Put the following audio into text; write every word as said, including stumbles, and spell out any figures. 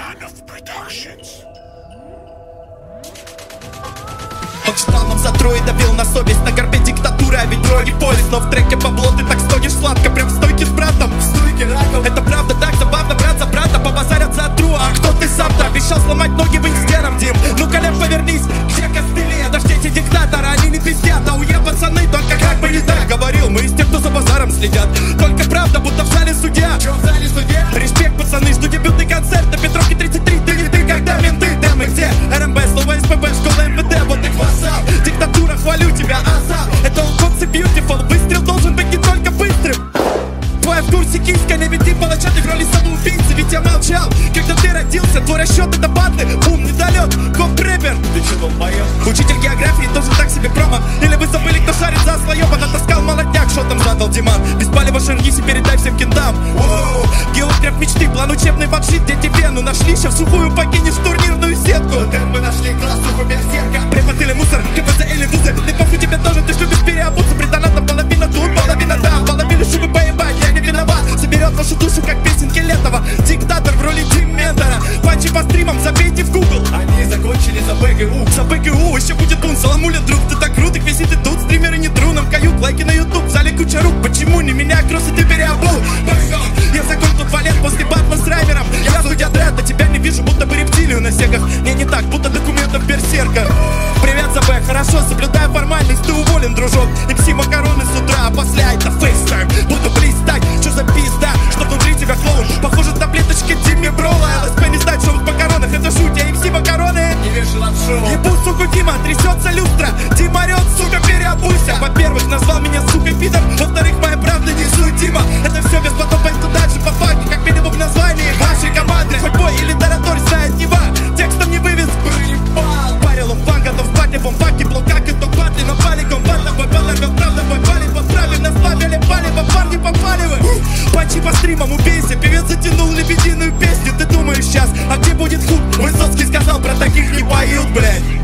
Ульянов Productions. Он читал нам за трое, давил на совесть. На горбе диктатуры, а ведь трое не полис. Но в треке бабло ты так стонешь сладко. Прям в стойке с братом, в стойке раком. Это правда так забавно, брат за брата побазарят за тру. А кто ты сам-то? Обещал сломать ноги в инстенам, Дим. Ну, Коля, повернись, где костыли? Это ж эти диктаторы, они не пиздят. А уе, пацаны, только как бы не так. Говорил, мы из тех, кто за базаром следят. Только правда, будто в зале судья. Чё в зале судья? Респект, пацаны, жду дебютный концерт на Петровке тридцать три. Ты не ты, когда менты, дамы где? РМБ, слово СПБ, школа МВД, вот их вассал. Диктатура, хвалю тебя, аза. Это он концы beautiful. Выстрел должен быть не только быстрым. Твоя в курсе киска, не веди палача, ты в роли самоубийцы. Ведь я молчал, когда ты родился. Твой расчет это батлы, ум недалек, коп-рэпер. Ты че долбоёб? Учитель географии тоже так себе промо. Или вы забыли, кто шарит за слоёба? Натаскал молодняк, что там задал Диман. Без палева шагнись и передай всем кентам. Геотреп мечты, план учебный подшит. Где тебе, ну нашли, ща в сухую покинешь турнирную сетку. Как мы нашли классуху берсерка. Препод или мусор, КПЗ или вузы. Ты похуй тебе тоже, ты ж любишь переобуться. При донатах половина тут, половина там. Половину шубы поебать, я не виноват. Соберет вашу душу, как песенки Летова. Диктатор в роли Диментора. Панчи по стримам, забейте в Google. Они закончили за БГУ. За БГУ еще будет бун. Саламуля, друг, ты так крут, их висит и тут. Стримеры не тру, нам кают, лайки на YouTube. В зале куча рук, почему не меня кроссы ты переобул? Я закон тут валет после батла с раймером. Я судья дред, а тебя не вижу, будто бы рептилию на сегах. Не, не так, будто документов берсерка. Привет, ЗБ, хорошо, соблюдаю формальность, ты уволен, дружок. МС макароны с утра, а после это фейстайм. Буду блистать, что за пизда, что внутри тебя клоун. Похоже, таблеточки Диме Брола. ЛСП не знает, что в макаронах, это шутя, МС макароны. Не вешал от шоу. Ебу, суку, Дима, трясется люстра. Дима орёт, сука, переобуйся. Во-первых, назвал меня, сука, пидор. Во-вторых, моя правда не судима. Это все без потом пойду дальше по факту, как минимум в названии вашей команды. Хоть бой или тараторь знает Нева. Текстом не вывез, проебал. Парил он фан, готов в батле, бомбаки, блокак и ток батли. Но пали комбатно, бой баловил, правда, бой пали. Подправили, нас плавили, пали, по парни попали вы. Панчи по стримам, убейся. Певец затянул лебединую песню. Ты думаешь сейчас, а где будет хук? Высоцкий сказал, про таких не поют, блядь.